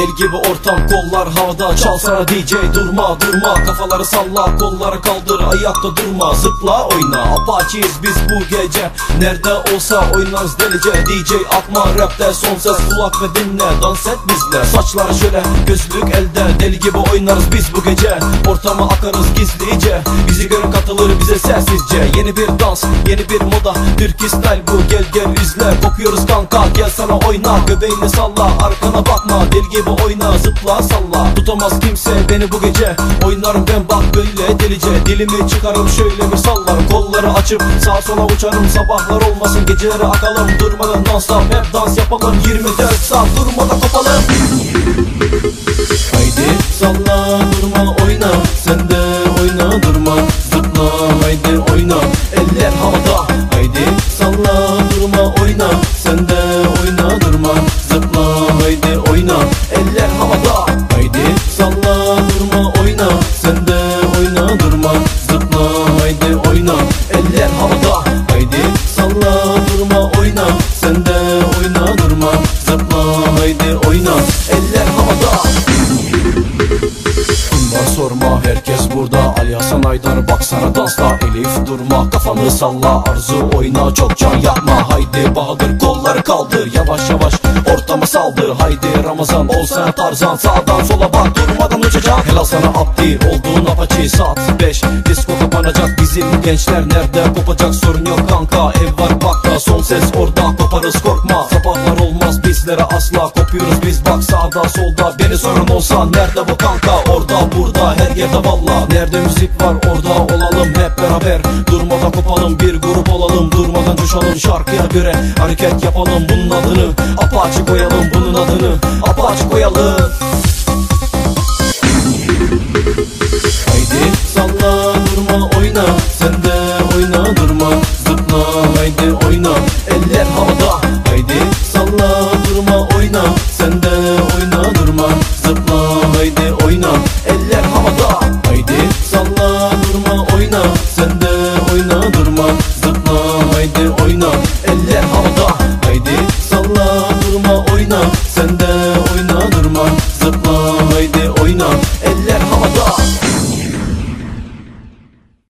Deli gibi ortam, kollar havada, çalsana DJ, durma durma. Kafaları salla, kolları kaldır, ayakta durma. Zıpla oyna, Apache'yiz biz bu gece. Nerede olsa oynarız delice. DJ atma rapte son ses, kulak ve dinle, dans et bizle. Saçlar şöyle, gözlük elde, deli gibi oynarız biz bu gece. Ortama akarız gizlice, bizi görün katılır bize sessizce. Yeni bir dans, yeni bir moda, Türk style bu, gel gel izle. Kopuyoruz kanka, gel sana oyna, göbeğini salla, arkana bakma. Deli gibi oyna, zıpla salla, tutamaz kimse beni bu gece. Oynarım ben bak böyle delice, dilimi çıkarım şöyle bir sallarım. Kolları açıp sağa sola uçarım, sabahlar olmasın geceleri akalım. Durmadan dansla, hep dans yapalım, 24 saat durmadan kopalım. Haydi salla durma oyna, sen de oyna durma. Zıpla haydi oyna, eller havada. Haydi salla durma oyna, sen de oyna durma. Zıpla haydi oyna, eller havada. Haydi salla durma oyna, sen de oyna durma. Zıpla haydi oyna, eller havada. Haydi salla durma oyna, sen de oyna durma. Zıpla haydi oyna, eller havada. Sorma herkes burada, Ali Hasan Aydar baksana dansla. Elif durma, kafanı salla, Arzu oyna, çok can yapma. Haydi Bahadır kolları kaldır, yavaş yavaş ortamı saldır. Haydi Ramazan olsana Tarzan, sağdan sola bak durmadan uçacak. Helal sana Abdi olduğun Apache, saat 5 disco kapanacak. Bizim gençler nerede kopacak, sorun yok kanka, ev var bakta. Son ses orada, koparız korkma, sabahlar olmaz bizlere asla. Kopuyoruz biz bak sağda solda, beni sorun olsa nerede bu kanka, orada burada her yerde valla. Nerede müzik var orada olalım hep beraber. Durmadan kopalım, bir grup olalım, durmadan coşalım. Şarkıya göre hareket yapalım, bunun adını Apache koyalım, bunun adını Apache koyalım.